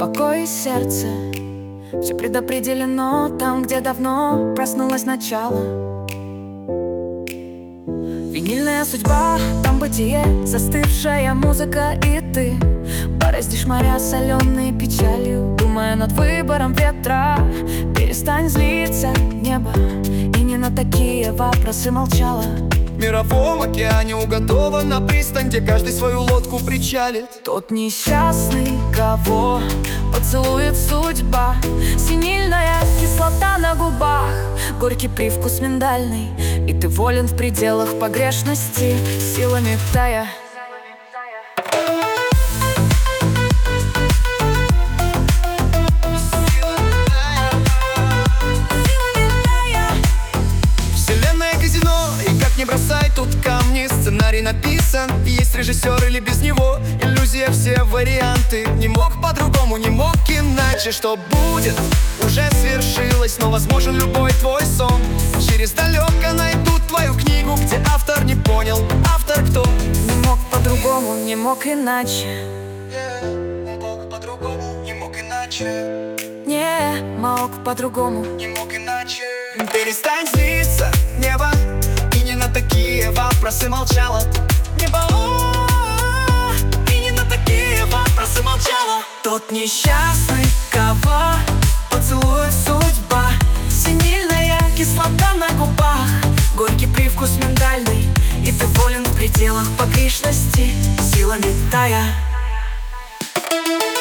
покой сердце. Все предопределено там, где давно проснулось начало. Винильная судьба, там бытие, застывшая музыка и ты. Бороздишь моря соленые печалью, думая над выбором ветра. Перестань злиться, небо, и не на такие вопросы молчала. В мировом океане уготована пристань, где каждый свою лодку причалит. Тот несчастный, кого поцелует судьба, синильная кислота на губах, горький привкус миндальный, и ты волен в пределах погрешности, силами тая. Вселенная казино, и как не бросай тут камни, сценарий написан, есть режиссер или без него. Иллюзия, все варианты, не мог по-другому, не мог иначе. Что будет, уже свершилось, но возможен любой твой сон. Через далеко найдут твою книгу, где автор не понял, автор кто. Не мог по-другому, не мог иначе. Не мог по-другому, не мог иначе. Не мог по-другому, Не мог иначе. Перестань злиться, небо, и не на такие вопросы молчала. Небо, и не на такие вопросы молчала. тот несчастный, кого поцелует судьба, синильная кислота на губах, горький привкус миндальный, и ты волен в пределах погрешности, силами тая.